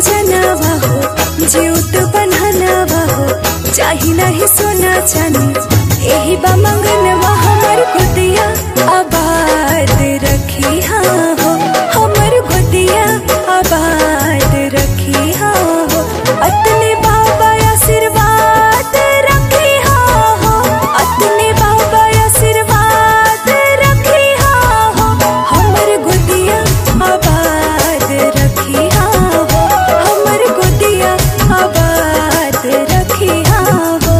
पूजनवा हो, जीउत बन्हनवा हो, चाही नहीं सोना चांदी, यही बा मंगनवा हमर गोदिया आबाद रखी हाँ हो, हमर गोदिया आबाद रखी हाँ हो, अतने बाबा आशीर्वाद रखी हाँ हो, अतने बाबा आशीर्वाद रखी हाँ हो, हमर गोदिया आबाद रखी हाँ हो, हमर गोदिया आबाद रखी हाँ हो।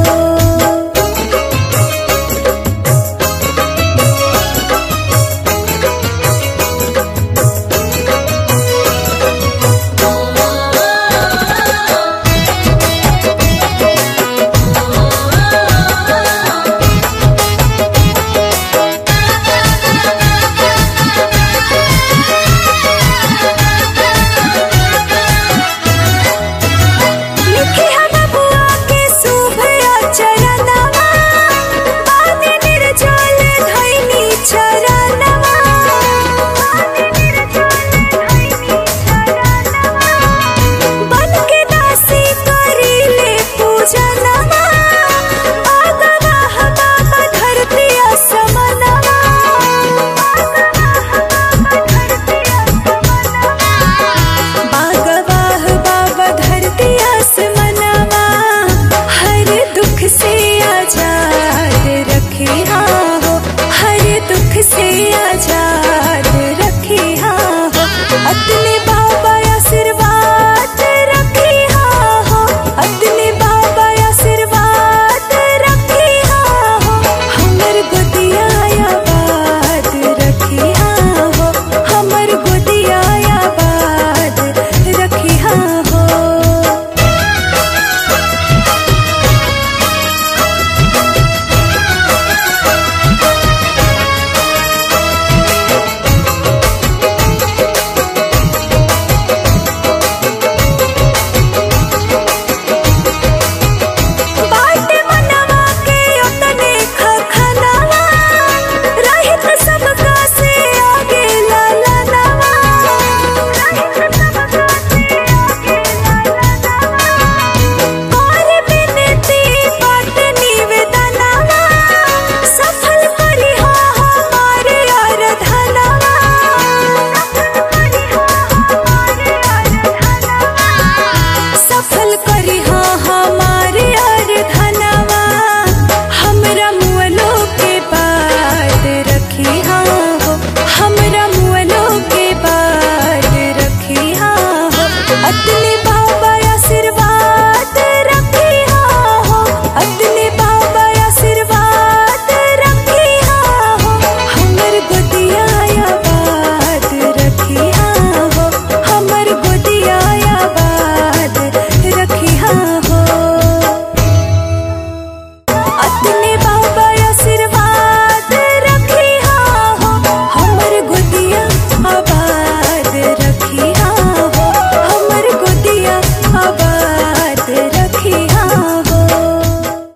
अतने बाबा आशीर्वाद रखी हाँ हो, अतने बाबा आशीर्वाद रखी हाँ हो, हमर गोदिया आबाद रखी हाँ हो, हमर गोदिया आबाद रखी हाँ हो। हमरा मुअलो के बाद रखी हाँ हो, अतने